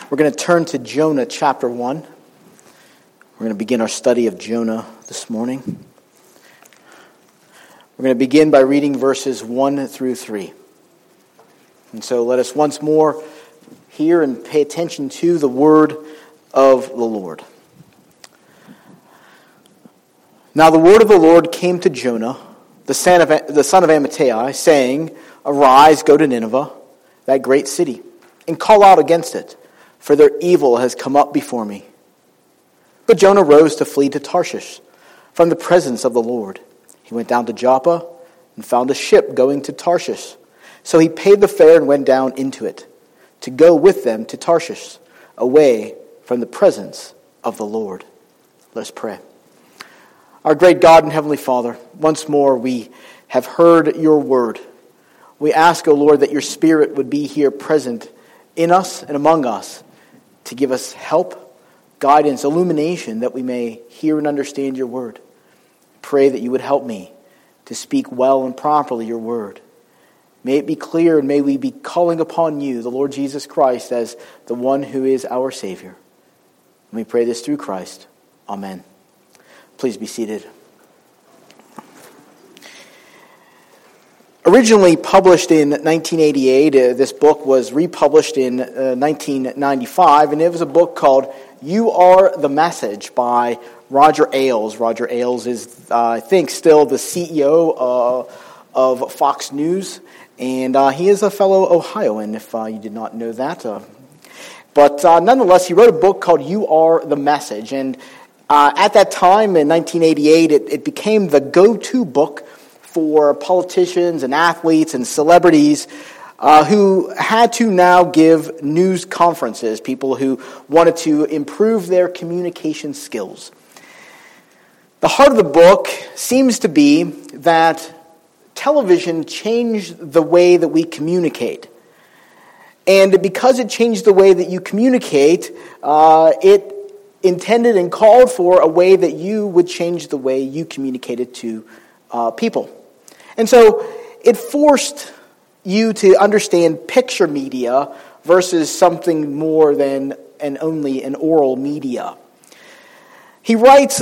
We're going to turn to Jonah chapter 1. We're going to begin our study of Jonah this morning. We're going to begin by reading verses 1 through 3. And so let us once more hear and pay attention to the word of the Lord. Now the word of the Lord came to Jonah, the son of Amittai, saying, "Arise, go to Nineveh, that great city, and call out against it, for their evil has come up before me." But Jonah rose to flee to Tarshish from the presence of the Lord. He went down to Joppa and found a ship going to Tarshish. So he paid the fare and went down into it to go with them to Tarshish, away from the presence of the Lord. Let us pray. Our great God and Heavenly Father, once more we have heard your word. We ask, O Lord, that your Spirit would be here present in us and among us to give us help, guidance, illumination, that we may hear and understand your word. Pray that you would help me to speak well and properly your word. May it be clear, and may we be calling upon you, the Lord Jesus Christ, as the one who is our Savior. And we pray this through Christ. Amen. Please be seated. Originally published in 1988, this book was republished in 1995, and it was a book called You Are the Message by Roger Ailes. Roger Ailes is, I think, still the CEO of Fox News, and he is a fellow Ohioan, if you did not know that. But nonetheless, he wrote a book called You Are the Message, and at that time, in 1988, it became the go-to book for politicians and athletes and celebrities who had to now give news conferences, people who wanted to improve their communication skills. The heart of the book seems to be that television changed the way that we communicate. And because it changed the way that you communicate, it intended and called for a way that you would change the way you communicated to people. And so it forced you to understand picture media versus something more than only an oral media. He writes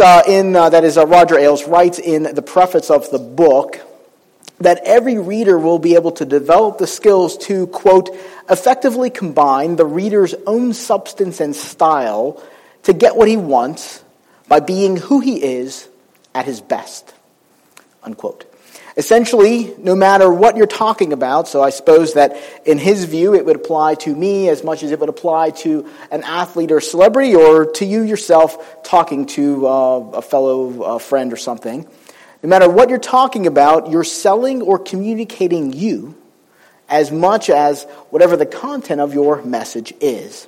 Roger Ailes writes in the preface of the book that every reader will be able to develop the skills to, quote, effectively combine the reader's own substance and style to get what he wants by being who he is at his best, unquote. Essentially, no matter what you're talking about, so I suppose that in his view it would apply to me as much as it would apply to an athlete or celebrity or to you yourself talking to a fellow friend or something. No matter what you're talking about, you're selling or communicating you as much as whatever the content of your message is.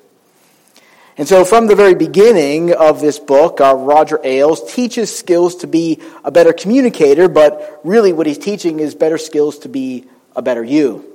And so from the very beginning of this book, Roger Ailes teaches skills to be a better communicator, but really what he's teaching is better skills to be a better you.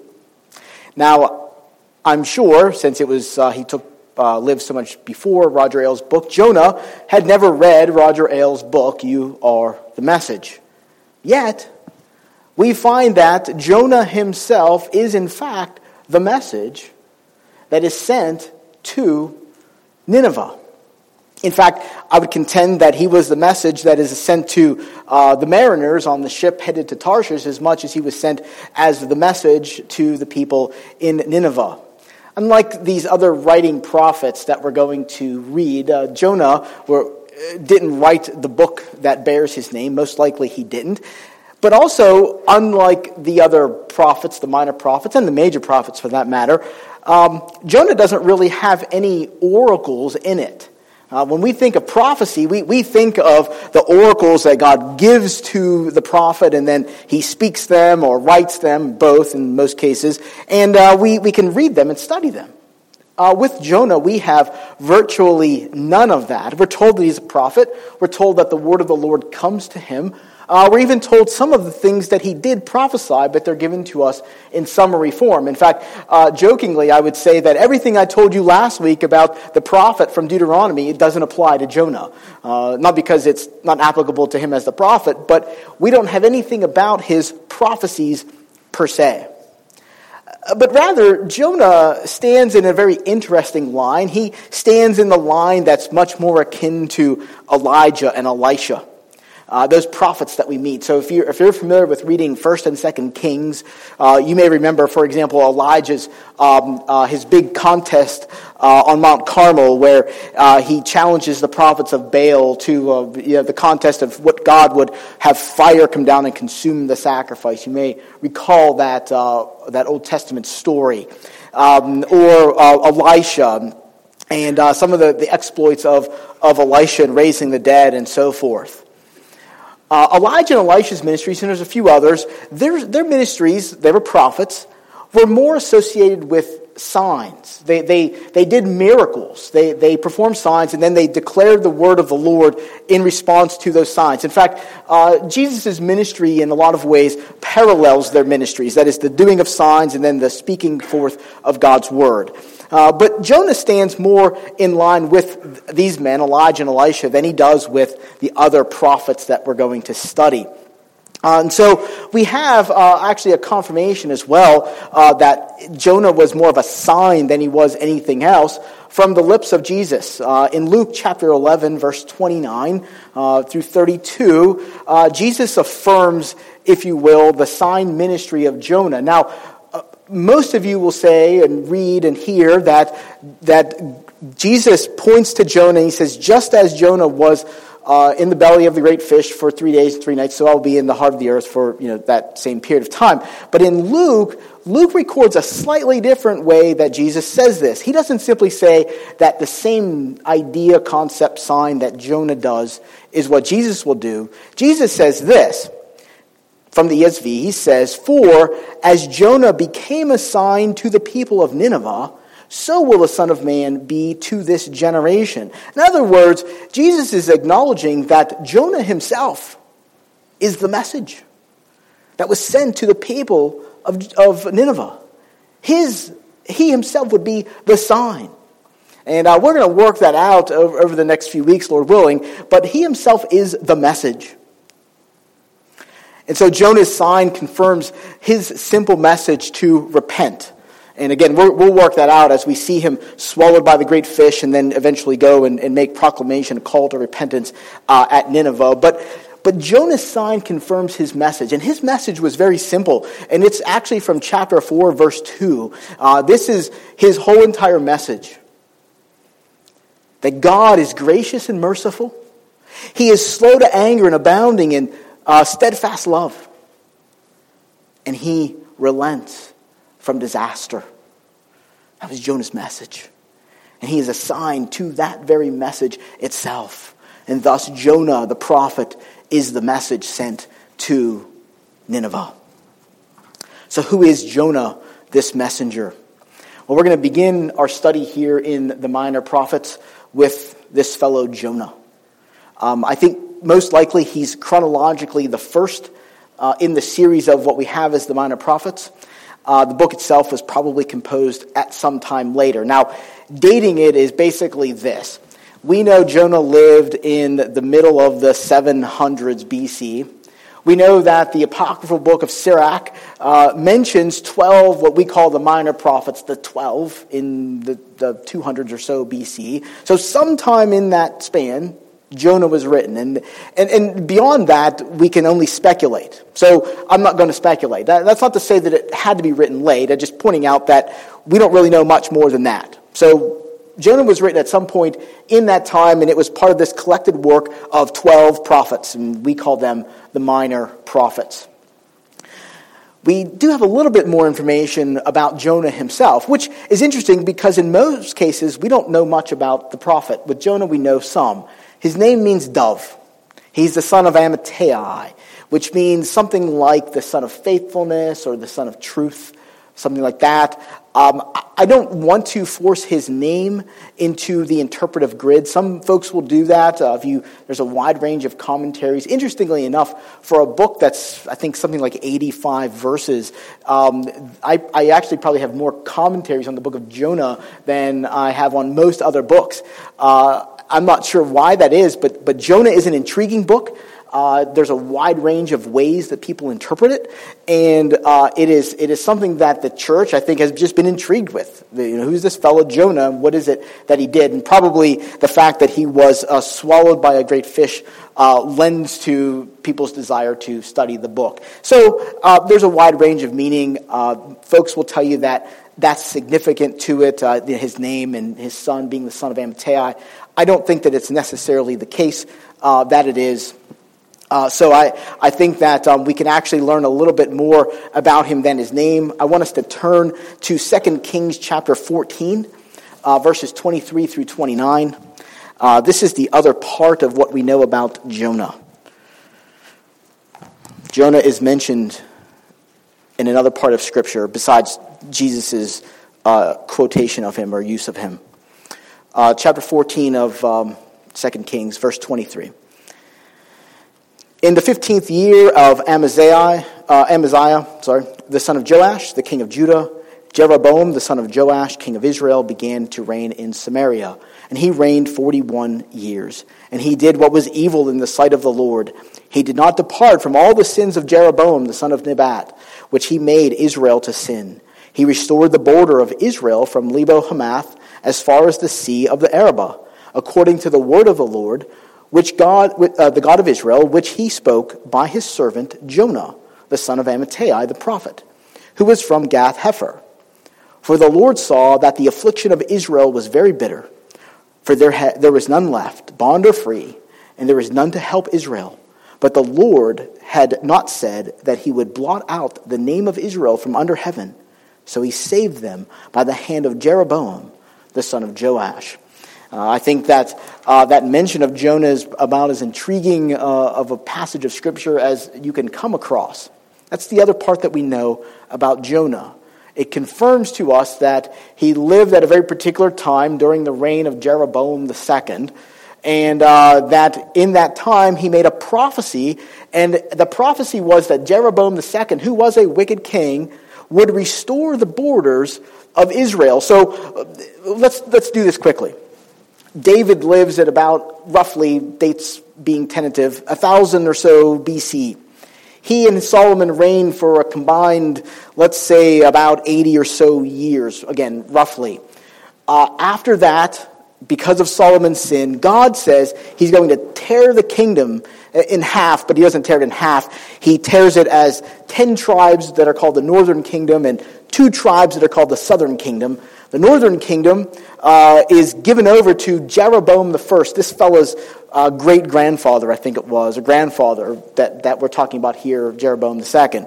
Now, I'm sure, since it was he lived so much before Roger Ailes' book, Jonah had never read Roger Ailes' book, You Are the Message. Yet, we find that Jonah himself is in fact the message that is sent to Nineveh. In fact, I would contend that he was the message that is sent to the mariners on the ship headed to Tarshish as much as he was sent as the message to the people in Nineveh. Unlike these other writing prophets that we're going to read, Jonah didn't write the book that bears his name. Most likely he didn't. But also, unlike the other prophets, the minor prophets, and the major prophets for that matter, Jonah doesn't really have any oracles in it. When we think of prophecy, we think of the oracles that God gives to the prophet, and then he speaks them or writes them, both in most cases, and we can read them and study them. With Jonah, we have virtually none of that. We're told that he's a prophet. We're told that the word of the Lord comes to him. We're even told some of the things that he did prophesy, but they're given to us in summary form. In fact, jokingly, I would say that everything I told you last week about the prophet from Deuteronomy, it doesn't apply to Jonah. Not because it's not applicable to him as the prophet, but we don't have anything about his prophecies per se. But rather, Jonah stands in a very interesting line. He stands in the line that's much more akin to Elijah and Elisha, those prophets that we meet. So if you're familiar with reading 1st and 2nd Kings, you may remember, for example, Elijah's his big contest on Mount Carmel, where he challenges the prophets of Baal to the contest of what God would have fire come down and consume the sacrifice. You may recall that Old Testament story, or Elisha and some of the exploits of Elisha in raising the dead and so forth. Elijah and Elisha's ministries, and there's a few others, their ministries, they were prophets, were more associated with signs. They did miracles. They performed signs, and then they declared the word of the Lord in response to those signs. In fact, Jesus' ministry in a lot of ways parallels their ministries. That is, the doing of signs and then the speaking forth of God's word. But Jonah stands more in line with these men, Elijah and Elisha, than he does with the other prophets that we're going to study. And so we have actually a confirmation as well that Jonah was more of a sign than he was anything else from the lips of Jesus. In Luke chapter 11, verse 29 through 32, Jesus affirms, if you will, the sign ministry of Jonah. Now, most of you will say and read and hear that Jesus points to Jonah and he says, just as Jonah was in the belly of the great fish for 3 days and 3 nights, so I'll be in the heart of the earth for that same period of time. But in Luke records a slightly different way that Jesus says this. He doesn't simply say that the same idea, concept, sign that Jonah does is what Jesus will do. Jesus says this. From the ESV, he says, "For as Jonah became a sign to the people of Nineveh, so will the Son of Man be to this generation." In other words, Jesus is acknowledging that Jonah himself is the message that was sent to the people of Nineveh. He himself would be the sign. And we're going to work that out over the next few weeks, Lord willing, but he himself is the message. And so Jonah's sign confirms his simple message to repent. And again, we'll work that out as we see him swallowed by the great fish and then eventually go and make proclamation, a call to repentance at Nineveh. But Jonah's sign confirms his message. And his message was very simple. And it's actually from chapter 4, verse 2. This is his whole entire message. That God is gracious and merciful. He is slow to anger and abounding in steadfast love. And he relents from disaster. That was Jonah's message. And he is assigned to that very message itself. And thus Jonah, the prophet, is the message sent to Nineveh. So who is Jonah, this messenger? Well, we're going to begin our study here in the Minor Prophets with this fellow Jonah. I think most likely he's chronologically the first in the series of what we have as the Minor Prophets. The book itself was probably composed at some time later. Now, dating it is basically this. We know Jonah lived in the middle of the 700s BC. We know that the apocryphal book of Sirach mentions 12, what we call the Minor Prophets, the 12 in the 200s or so BC. So sometime in that span, Jonah was written. And beyond that, we can only speculate. So I'm not going to speculate. That's not to say that it had to be written late. I'm just pointing out that we don't really know much more than that. So Jonah was written at some point in that time, and it was part of this collected work of 12 prophets, and we call them the Minor Prophets. We do have a little bit more information about Jonah himself, which is interesting because in most cases we don't know much about the prophet. With Jonah we know some. His name means dove. He's the son of Amittai, which means something like the son of faithfulness or the son of truth, something like that. I don't want to force his name into the interpretive grid. Some folks will do that. There's a wide range of commentaries. Interestingly enough, for a book that's, I think, something like 85 verses, I actually probably have more commentaries on the book of Jonah than I have on most other books. I'm not sure why that is, but Jonah is an intriguing book. There's a wide range of ways that people interpret it, and it is something that the church, I think, has just been intrigued with. Who's this fellow Jonah? What is it that he did? And probably the fact that he was swallowed by a great fish lends to people's desire to study the book. So there's a wide range of meaning. Folks will tell you that that's significant to it, his name and his son being the son of Amittai. I don't think that it's necessarily the case that it is. So I think that we can actually learn a little bit more about him than his name. I want us to turn to 2 Kings chapter 14, verses 23 through 29. This is the other part of what we know about Jonah. Jonah is mentioned in another part of Scripture besides Jesus' quotation of him or use of him. Chapter 14 of 2 Kings, verse 23. In the 15th year of Amaziah, the son of Joash, the king of Judah, Jeroboam, the son of Joash, king of Israel, began to reign in Samaria. And he reigned 41 years. And he did what was evil in the sight of the Lord. He did not depart from all the sins of Jeroboam, the son of Nebat, which he made Israel to sin. He restored the border of Israel from Lebo-Hamath as far as the sea of the Arabah, according to the word of the Lord, which the God of Israel, which he spoke by his servant Jonah, the son of Amittai, the prophet, who was from Gath-Hepher. For the Lord saw that the affliction of Israel was very bitter, for there was none left, bond or free, and there was none to help Israel. But the Lord had not said that he would blot out the name of Israel from under heaven. So he saved them by the hand of Jeroboam, the son of Joash. I think that that mention of Jonah is about as intriguing of a passage of Scripture as you can come across. That's the other part that we know about Jonah. It confirms to us that he lived at a very particular time during the reign of Jeroboam II, and that in that time he made a prophecy, and the prophecy was that Jeroboam II, who was a wicked king, would restore the borders of Israel. So let's do this quickly. David lives at about, roughly, dates being tentative, 1000 or so BC. He and Solomon reigned for a combined, let's say, about 80 or so years, again, roughly. After that, because of Solomon's sin, God says he's going to tear the kingdom in half, but he doesn't tear it in half. He tears it as 10 tribes that are called the northern kingdom and 2 tribes that are called the southern kingdom. The northern kingdom is given over to Jeroboam I, this fellow's great-grandfather, I think it was, or grandfather that we're talking about here, Jeroboam II.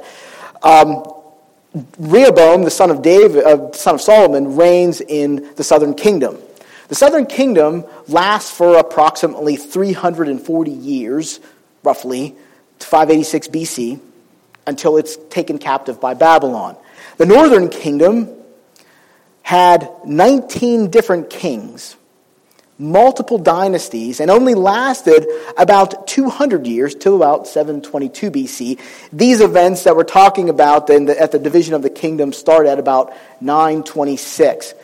Rehoboam, the son of David, son of Solomon, reigns in the southern kingdom. The southern kingdom lasts for approximately 340 years, roughly, to 586 BC, until it's taken captive by Babylon. The northern kingdom had 19 different kings, multiple dynasties, and only lasted about 200 years, till about 722 BC. These events that we're talking about at the division of the kingdom start at about 926.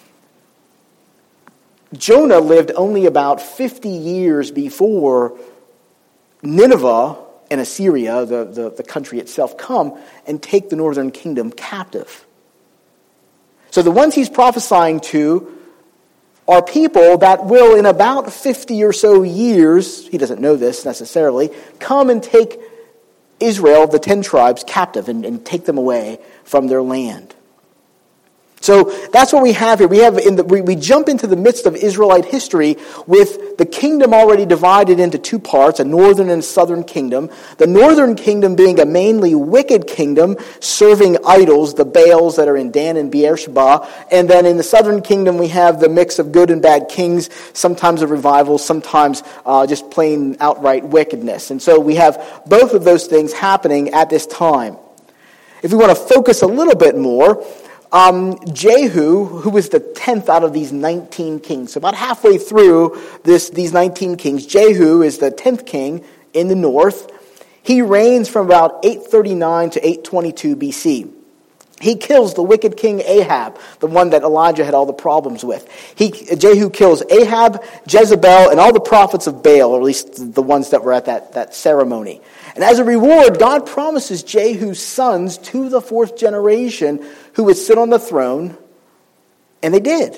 Jonah lived only about 50 years before Nineveh and Assyria, the country itself, come and take the northern kingdom captive. So the ones he's prophesying to are people that will, in about 50 or so years, he doesn't know this necessarily, come and take Israel, the 10 tribes, captive and take them away from their land. So that's what we have here. We jump into the midst of Israelite history with the kingdom already divided into 2 parts, a northern and southern kingdom. The northern kingdom being a mainly wicked kingdom, serving idols, the Baals that are in Dan and Beersheba. And then in the southern kingdom we have the mix of good and bad kings, sometimes a revival, sometimes just plain outright wickedness. And so we have both of those things happening at this time. If we want to focus a little bit more, Jehu, who was the 10th out of these 19 kings, so about halfway through these 19 kings, Jehu is the 10th king in the north. He reigns from about 839 to 822 BC. He kills the wicked king Ahab, the one that Elijah had all the problems with. Jehu kills Ahab, Jezebel, and all the prophets of Baal, or at least the ones that were at that ceremony. And as a reward, God promises Jehu's sons to the fourth generation who would sit on the throne, and they did.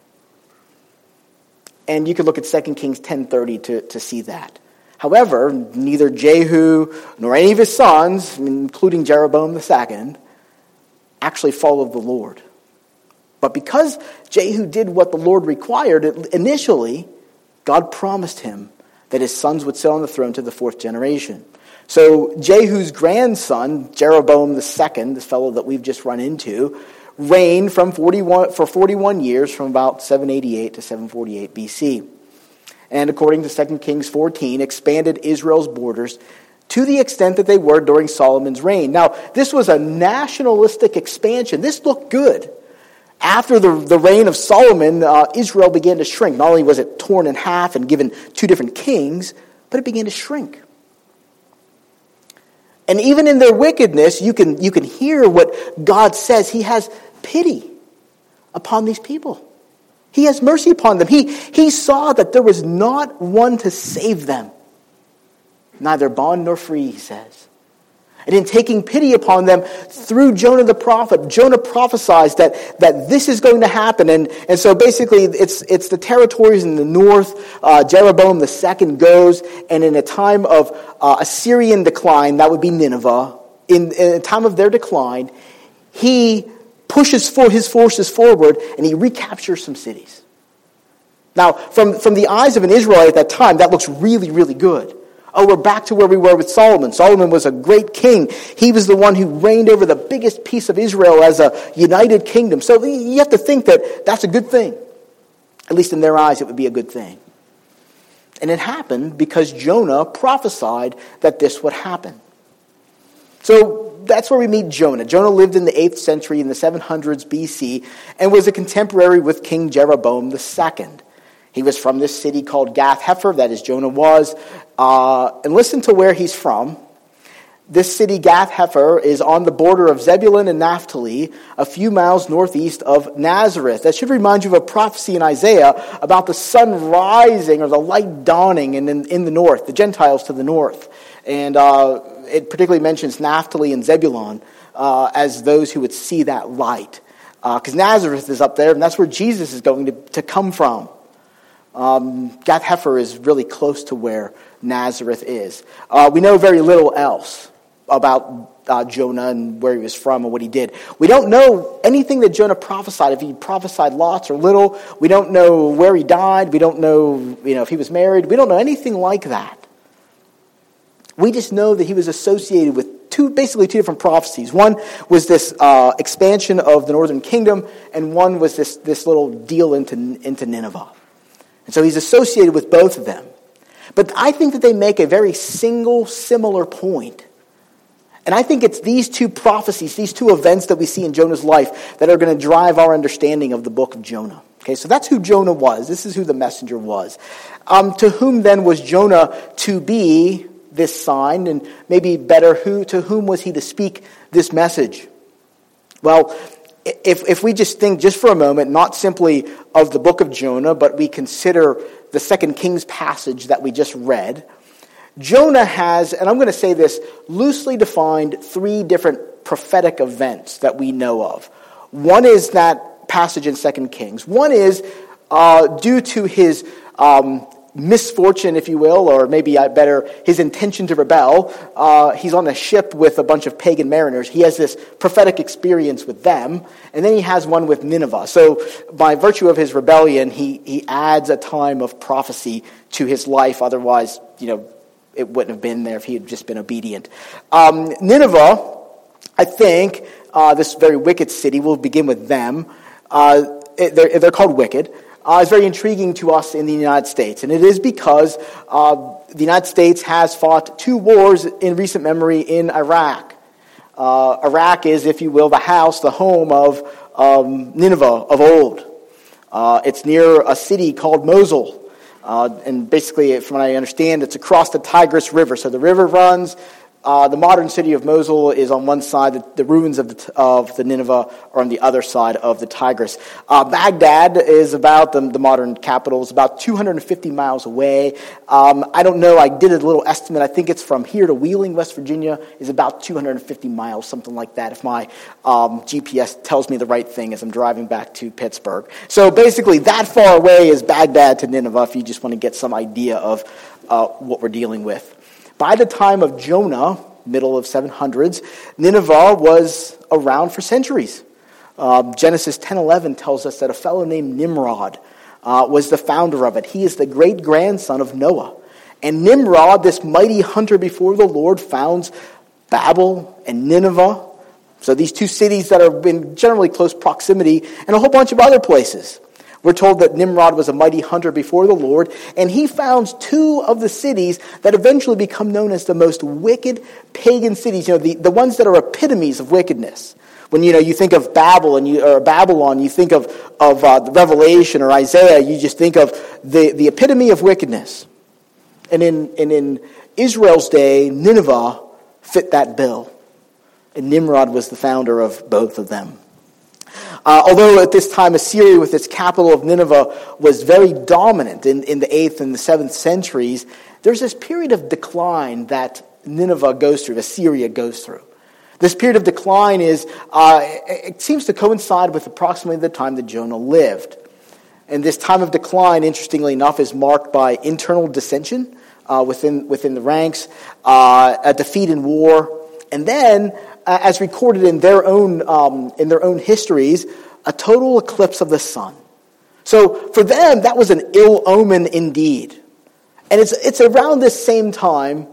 And you could look at 2 Kings 10:30 to see that. However, neither Jehu nor any of his sons, including Jeroboam II, actually followed the Lord. But because Jehu did what the Lord required, initially, God promised him that his sons would sit on the throne to the fourth generation. So Jehu's grandson, Jeroboam II, this fellow that we've just run into, reigned for 41 years from about 788 to 748 BC. And according to 2 Kings 14, expanded Israel's borders to the extent that they were during Solomon's reign. Now, this was a nationalistic expansion. This looked good. After the reign of Solomon, Israel began to shrink. Not only was it torn in half and given two different kings, but it began to shrink. And even in their wickedness, you can hear what God says. He has pity upon these people. He has mercy upon them. He saw that there was not one to save them. Neither bond nor free, he says. And in taking pity upon them through Jonah the prophet, Jonah prophesies that this is going to happen. And so basically it's the territories in the north. Jeroboam II goes, and in a time of Assyrian decline, that would be Nineveh, in a time of their decline, he pushes his forces forward and he recaptures some cities. Now, from the eyes of an Israelite at that time, that looks really, really good. Oh, we're back to where we were with Solomon. Solomon was a great king. He was the one who reigned over the biggest piece of Israel as a united kingdom. So you have to think that that's a good thing. At least in their eyes, it would be a good thing. And it happened because Jonah prophesied that this would happen. So that's where we meet Jonah. Jonah lived in the 8th century in the 700s BC and was a contemporary with King Jeroboam II. He was from this city called Gath-Hepher, that is, Jonah was. And listen to where he's from. This city, Gath-Hepher, is on the border of Zebulun and Naphtali, a few miles northeast of Nazareth. That should remind you of a prophecy in Isaiah about the sun rising or the light dawning in the north, the Gentiles to the north. And it particularly mentions Naphtali and Zebulun as those who would see that light. Because Nazareth is up there, and that's where Jesus is going to come from. Gath-Hepher is really close to where Nazareth is. We know very little else about Jonah and where he was from and what he did. We don't know anything that Jonah prophesied, if he prophesied lots or little. We don't know where he died. We don't know, if he was married. We don't know anything like that. We just know that he was associated with basically two different prophecies. One was this expansion of the northern kingdom, and one was this little deal into Nineveh. And so he's associated with both of them. But I think that they make a very similar point. And I think it's these two prophecies, these two events that we see in Jonah's life that are going to drive our understanding of the book of Jonah. Okay, so that's who Jonah was. This is who the messenger was. To whom then was Jonah to be this sign? And maybe better, to whom was he to speak this message? Well, if we just think just for a moment, not simply of the book of Jonah, but we consider the 2 Kings passage that we just read, Jonah has, and I'm going to say this, loosely defined 3 different prophetic events that we know of. One is that passage in 2 Kings. One is due to his misfortune, if you will, or maybe better, his intention to rebel. He's on a ship with a bunch of pagan mariners. He has this prophetic experience with them, and then he has one with Nineveh. So by virtue of his rebellion, he adds a time of prophecy to his life. Otherwise, it wouldn't have been there if he had just been obedient. Nineveh, I think, this very wicked city, we'll begin with them. They're called wicked. Is very intriguing to us in the United States. And it is because the United States has fought 2 wars in recent memory in Iraq. Iraq is, if you will, the home of Nineveh of old. It's near a city called Mosul. And basically, from what I understand, it's across the Tigris River. So the river runs The modern city of Mosul is on one side. The ruins of the Nineveh are on the other side of the Tigris. Baghdad is about, the modern capital, is about 250 miles away. I don't know. I did a little estimate. I think it's from here to Wheeling, West Virginia, is about 250 miles, something like that, if my GPS tells me the right thing as I'm driving back to Pittsburgh. So basically, that far away is Baghdad to Nineveh, if you just want to get some idea of what we're dealing with. By the time of Jonah, middle of 700s, Nineveh was around for centuries. Genesis 10:11 tells us that a fellow named Nimrod was the founder of it. He is the great-grandson of Noah. And Nimrod, this mighty hunter before the Lord, founds Babel and Nineveh. So these two cities that are in generally close proximity, and a whole bunch of other places. We're told that Nimrod was a mighty hunter before the Lord, and he founds two of the cities that eventually become known as the most wicked pagan cities, the ones that are epitomes of wickedness. When you think of Babylon, you think of Revelation or Isaiah, you just think of the epitome of wickedness. And in Israel's day, Nineveh fit that bill. And Nimrod was the founder of both of them. Although at this time Assyria, with its capital of Nineveh, was very dominant in the 8th and the 7th centuries, there's this period of decline that Nineveh goes through, Assyria goes through. This period of decline it seems to coincide with approximately the time that Jonah lived. And this time of decline, interestingly enough, is marked by internal dissension within the ranks, a defeat in war, and then, as recorded in their own histories, a total eclipse of the sun. So for them, that was an ill omen indeed. And it's around this same time,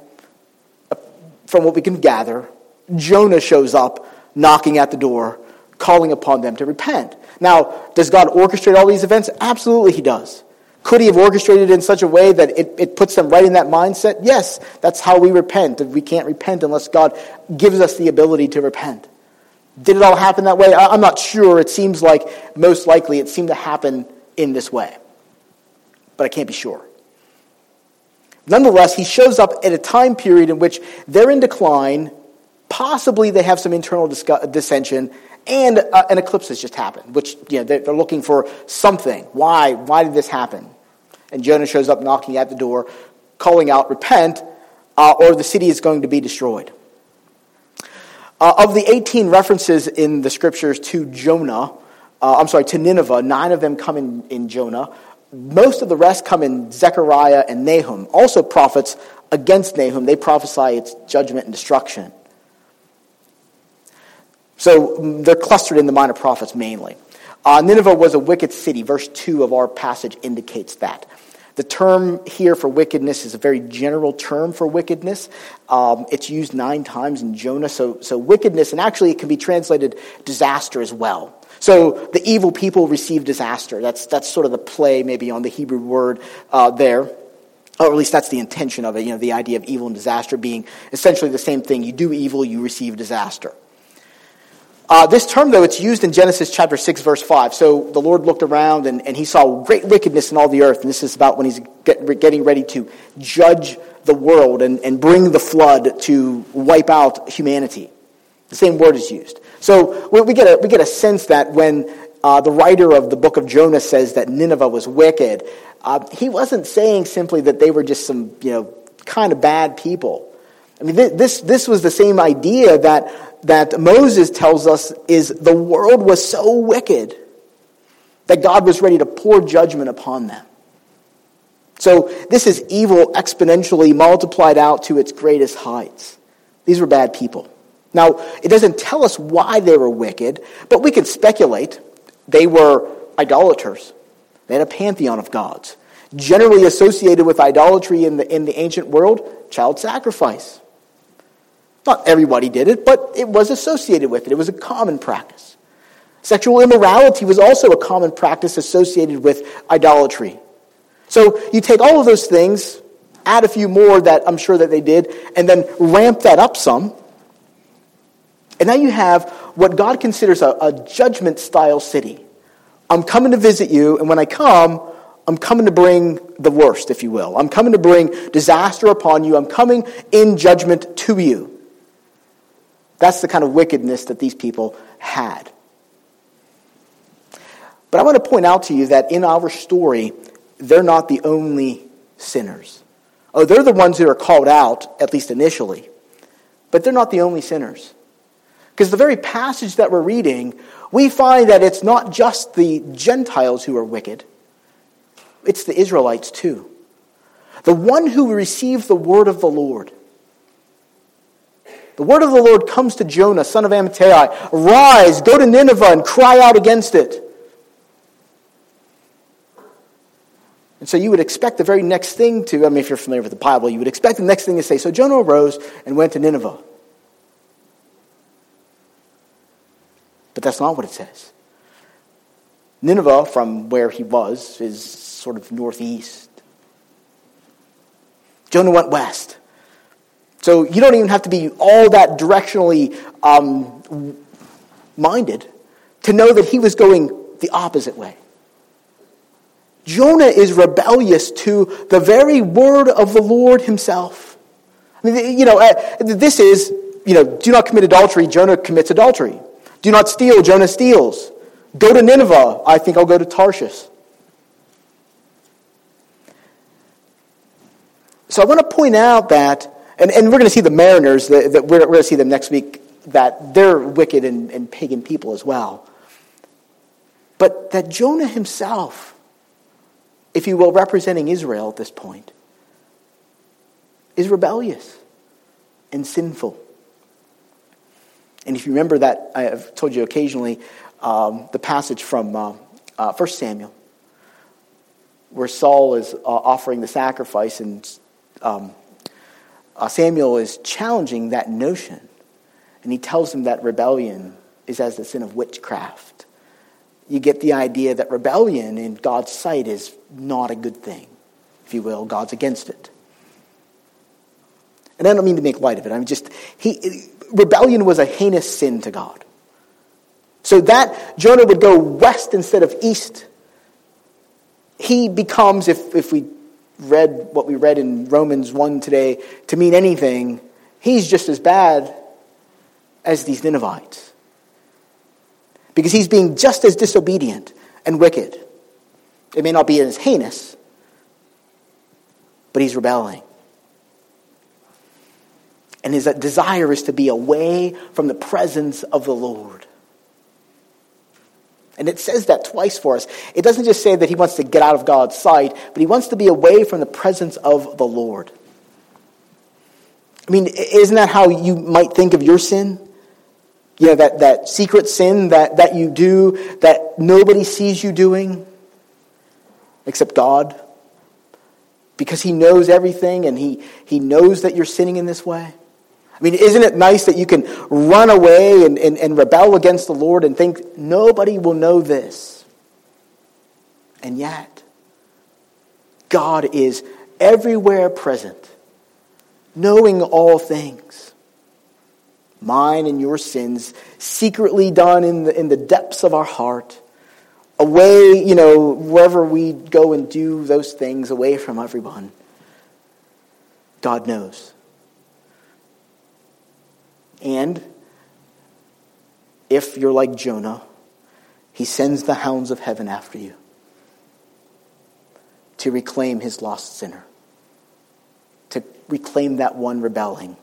from what we can gather, Jonah shows up knocking at the door, calling upon them to repent. Now, does God orchestrate all these events? Absolutely he does. Could he have orchestrated it in such a way that it puts them right in that mindset? Yes, that's how we repent. We can't repent unless God gives us the ability to repent. Did it all happen that way? I'm not sure. It seems like most likely it seemed to happen in this way. But I can't be sure. Nonetheless, he shows up at a time period in which they're in decline. Possibly they have some internal dissension, and an eclipse has just happened, which they're looking for something. Why? Why did this happen? And Jonah shows up knocking at the door, calling out, repent, or the city is going to be destroyed. Of the 18 references in the scriptures to to Nineveh, 9 of them come in Jonah. Most of the rest come in Zechariah and Nahum, also prophets against Nahum. They prophesy its judgment and destruction. So they're clustered in the minor prophets mainly. Nineveh was a wicked city. Verse 2 of our passage indicates that. The term here for wickedness is a very general term for wickedness. It's used 9 times in Jonah. So wickedness, and actually it can be translated disaster as well. So the evil people receive disaster. That's sort of the play maybe on the Hebrew word there. Or at least that's the intention of it. The idea of evil and disaster being essentially the same thing. You do evil, you receive disaster. This term, though, it's used in Genesis chapter 6, verse 5. So the Lord looked around and he saw great wickedness in all the earth. And this is about when he's getting ready to judge the world and bring the flood to wipe out humanity. The same word is used. So we get a sense that when the writer of the book of Jonah says that Nineveh was wicked, he wasn't saying simply that they were just some kind of bad people. I mean, this was the same idea that Moses tells us is the world was so wicked that God was ready to pour judgment upon them. So this is evil exponentially multiplied out to its greatest heights. These were bad people. Now, it doesn't tell us why they were wicked, but we can speculate. They were idolaters. They had a pantheon of gods. Generally associated with idolatry in the ancient world, child sacrifice. Not everybody did it, but it was associated with it. It was a common practice. Sexual immorality was also a common practice associated with idolatry. So you take all of those things, add a few more that I'm sure that they did, and then ramp that up some. And now you have what God considers a judgment-style city. I'm coming to visit you, and when I come, I'm coming to bring the worst, if you will. I'm coming to bring disaster upon you. I'm coming in judgment to you. That's the kind of wickedness that these people had. But I want to point out to you that in our story, they're not the only sinners. Oh, they're the ones who are called out, at least initially. But they're not the only sinners. Because the very passage that we're reading, we find that it's not just the Gentiles who are wicked. It's the Israelites too. The one who received the word of the Lord. The word of the Lord comes to Jonah, son of Amittai. Arise, go to Nineveh and cry out against it. And so you would expect the very next thing to, if you're familiar with the Bible, you would expect the next thing to say, so Jonah arose and went to Nineveh. But that's not what it says. Nineveh, from where he was, is sort of northeast. Jonah went west. So you don't even have to be all that directionally minded to know that he was going the opposite way. Jonah is rebellious to the very word of the Lord himself. This is, do not commit adultery, Jonah commits adultery. Do not steal, Jonah steals. Go to Nineveh, I think I'll go to Tarshish. So I want to point out that, and we're going to see the mariners, that we're going to see them next week, that they're wicked and pagan people as well. But that Jonah himself, if you will, representing Israel at this point, is rebellious and sinful. And if you remember that, I have told you occasionally, the passage from 1 Samuel, where Saul is offering the sacrifice, and Samuel is challenging that notion. And he tells him that rebellion is as the sin of witchcraft. You get the idea that rebellion in God's sight is not a good thing. If you will, God's against it. And I don't mean to make light of it. Rebellion was a heinous sin to God. So that Jonah would go west instead of east. He becomes, if we read what we read in Romans 1 today, to mean anything, he's just as bad as these Ninevites. Because he's being just as disobedient and wicked. It may not be as heinous, but he's rebelling. And his desire is to be away from the presence of the Lord. And it says that twice for us. It doesn't just say that he wants to get out of God's sight, but he wants to be away from the presence of the Lord. Isn't that how you might think of your sin? That secret sin that you do, that nobody sees you doing, except God. Because he knows everything, and he knows that you're sinning in this way. Isn't it nice that you can run away and rebel against the Lord and think, nobody will know this? And yet, God is everywhere present, knowing all things. Mine and your sins, secretly done in the depths of our heart, away, wherever we go and do those things, away from everyone. God knows. And if you're like Jonah, he sends the hounds of heaven after you to reclaim his lost sinner, to reclaim that one rebelling.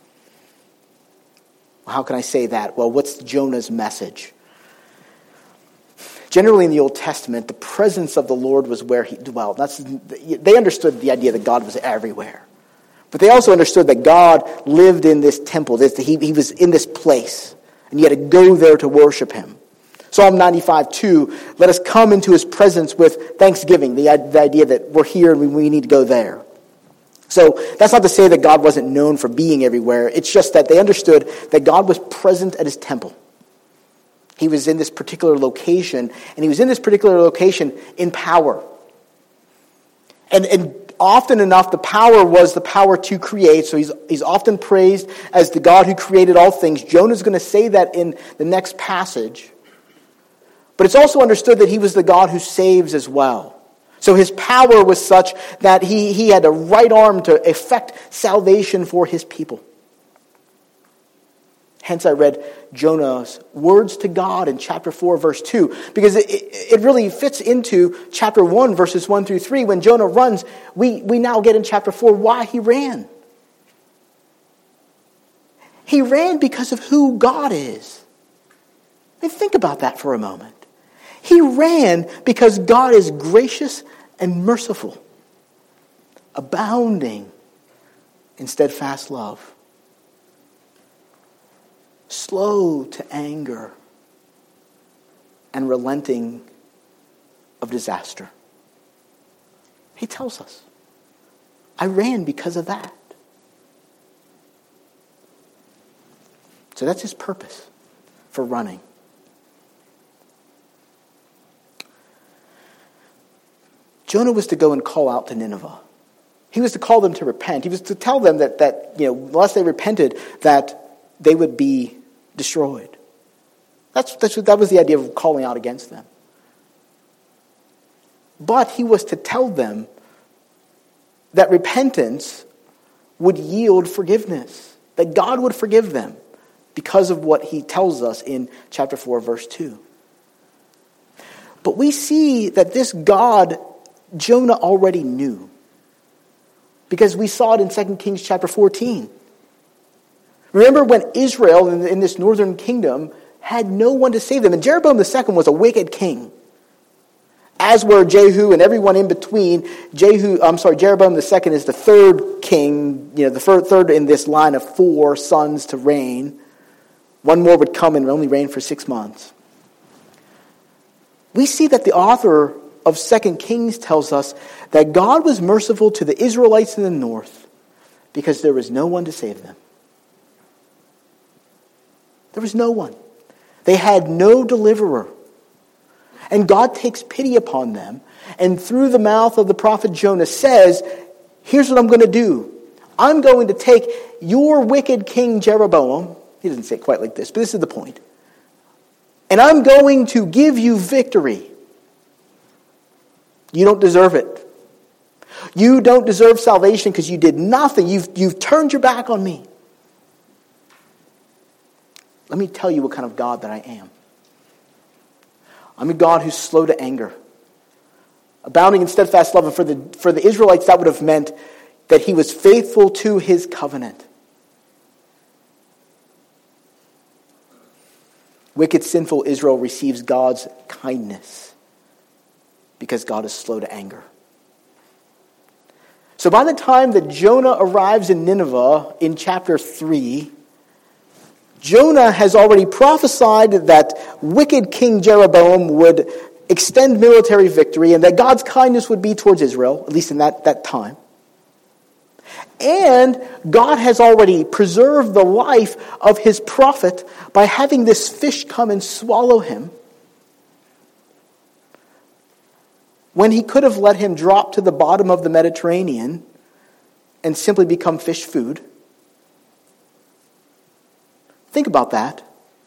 How can I say that? Well, what's Jonah's message? Generally in the Old Testament, the presence of the Lord was where he dwelt. They understood the idea that God was everywhere. But they also understood that God lived in this temple. He was in this place. And you had to go there to worship him. Psalm 95:2, let us come into his presence with thanksgiving. The idea that we're here and we need to go there. So that's not to say that God wasn't known for being everywhere. It's just that they understood that God was present at his temple. He was in this particular location, and he was in this particular location in power. And often enough, the power was the power to create. So he's often praised as the God who created all things. Jonah's going to say that in the next passage. But it's also understood that he was the God who saves as well. So his power was such that he had a right arm to effect salvation for his people. Hence I read Jonah's words to God in chapter 4, verse 2, because it really fits into chapter 1, verses 1 through 3. When Jonah runs, we now get in chapter 4 why he ran. He ran because of who God is. I mean, think about that for a moment. He ran because God is gracious and merciful, abounding in steadfast love, slow to anger, and relenting of disaster. He tells us, I ran because of that. So that's his purpose for running. Jonah was to go and call out to Nineveh. He was to call them to repent. He was to tell them that unless they repented, that they would be destroyed. That was the idea of calling out against them. But he was to tell them that repentance would yield forgiveness, that God would forgive them because of what he tells us in chapter 4, verse 2. But we see that this God, Jonah already knew, because we saw it in 2 Kings chapter 14. Remember when Israel in this northern kingdom had no one to save them, and Jeroboam II was a wicked king, as were Jehu and everyone in between. Jeroboam II is the third king, the third in this line of 4 sons to reign. One more would come and only reign for 6 months. We see that the author of 2 Kings tells us that God was merciful to the Israelites in the north because there was no one to save them. There was no one. They had no deliverer. And God takes pity upon them, and through the mouth of the prophet Jonah says, here's what I'm going to do. I'm going to take your wicked king Jeroboam. He doesn't say it quite like this, but this is the point. And I'm going to give you victory. You don't deserve it. You don't deserve salvation because you did nothing. You've turned your back on me. Let me tell you what kind of God that I am. I'm a God who's slow to anger, abounding in steadfast love. And for the Israelites, that would have meant that he was faithful to his covenant. Wicked, sinful Israel receives God's kindness because God is slow to anger. So by the time that Jonah arrives in Nineveh in chapter 3, Jonah has already prophesied that wicked King Jeroboam would extend military victory and that God's kindness would be towards Israel, at least in that time. And God has already preserved the life of his prophet by having this fish come and swallow him, when he could have let him drop to the bottom of the Mediterranean and simply become fish food. Think about that.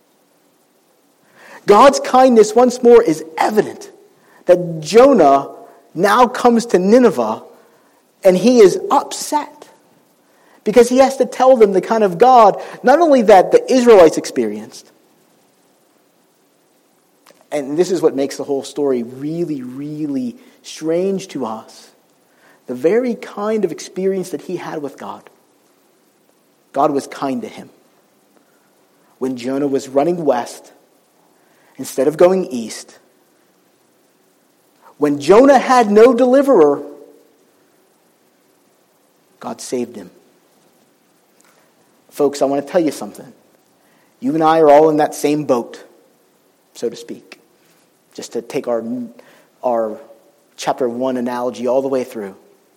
God's kindness once more is evident that Jonah now comes to Nineveh and he is upset because he has to tell them the kind of God not only that the Israelites experienced, and this is what makes the whole story really, really strange to us, the very kind of experience that he had with God. God was kind to him. When Jonah was running west instead of going east, when Jonah had no deliverer, God saved him. Folks, I want to tell you something. You and I are all in that same boat, so to speak. Just to take our chapter 1 analogy all the way through.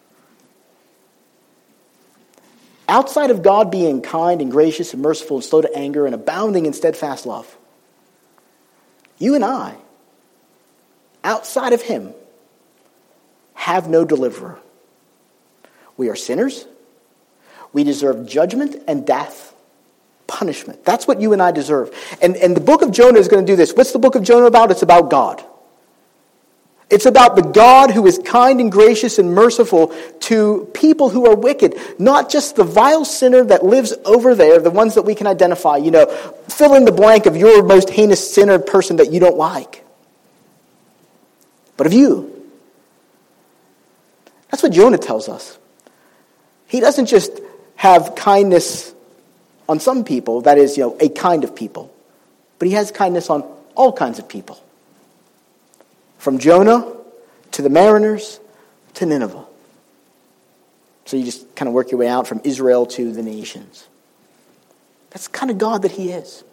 Outside of God being kind and gracious and merciful and slow to anger and abounding in steadfast love, you and I, outside of him, have no deliverer. We are sinners. We deserve judgment and death, punishment. That's what you and I deserve. And the book of Jonah is going to do this. What's the book of Jonah about? It's about God. It's about the God who is kind and gracious and merciful to people who are wicked, not just the vile sinner that lives over there, the ones that we can identify. Fill in the blank of your most heinous sinner person that you don't like. But of you. That's what Jonah tells us. He doesn't just have kindness on some people, that is, a kind of people, but he has kindness on all kinds of people. From Jonah to the mariners to Nineveh. So you just kind of work your way out from Israel to the nations. That's the kind of God that he is.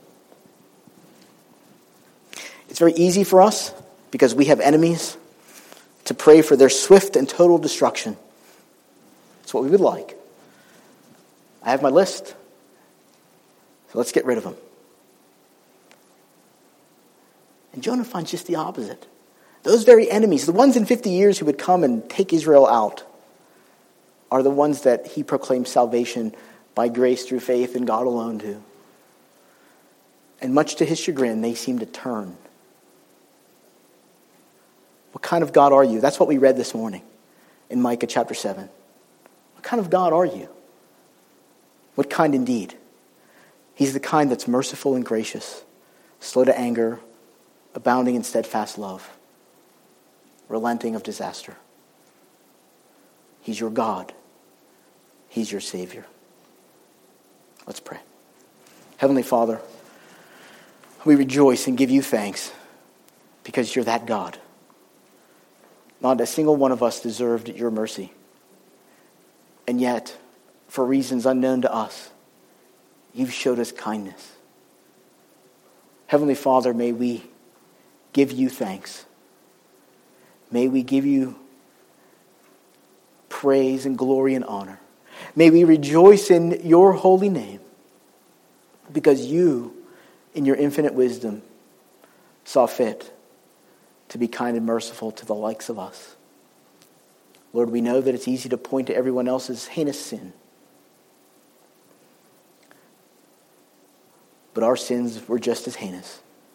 It's very easy for us, because we have enemies, to pray for their swift and total destruction. It's what we would like. I have my list, so let's get rid of them. And Jonah finds just the opposite. Those very enemies, the ones in 50 years who would come and take Israel out, are the ones that he proclaims salvation by grace through faith in God alone to. And much to his chagrin, they seem to turn. What kind of God are you? That's what we read this morning in Micah chapter 7. What kind of God are you? What kind indeed? He's the kind that's merciful and gracious, slow to anger, abounding in steadfast love, relenting of disaster. He's your God. He's your Savior. Let's pray. Heavenly Father, we rejoice and give you thanks because you're that God. Not a single one of us deserved your mercy. And yet, for reasons unknown to us, you've showed us kindness. Heavenly Father, may we give you thanks. May we give you praise and glory and honor. May we rejoice in your holy name, because you, in your infinite wisdom, saw fit to be kind and merciful to the likes of us. Lord, we know that it's easy to point to everyone else's heinous sin. But our sins were just as heinous.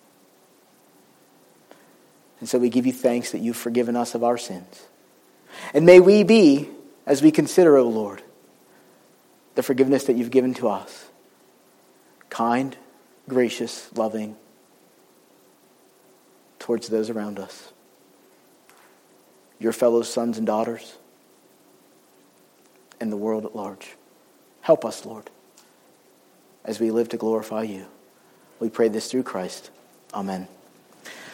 And so we give you thanks that you've forgiven us of our sins. And may we be, as we consider, O Lord, the forgiveness that you've given to us, kind, gracious, loving towards those around us, your fellow sons and daughters, and the world at large. Help us, Lord, as we live to glorify you. We pray this through Christ. Amen.